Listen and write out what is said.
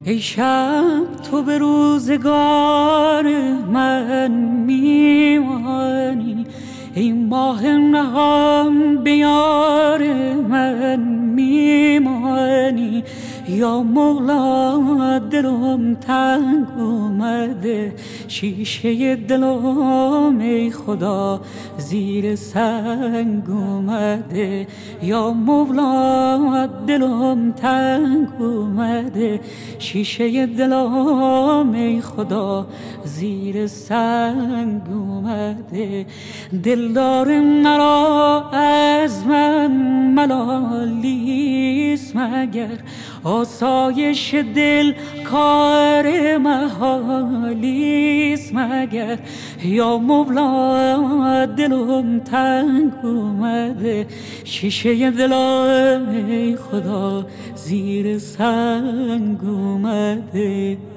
ای شب تو به روزگار من میمانی، ای ماه نهان به یار من میمانی. یا مولا دلم تنگ اومده، شیشه دلم ای خدا زیر سنگ اومده. یا مولا دلم تنگ اومده، شیشه دلم ای خدا زیر سنگ اومده. دلدار مرا از من ملالیست مگر، آسایش دل کار محالیست مگر. یا مولا دلم تنگ اومده، شیشه دلم ای خدا زیر سنگ اومده.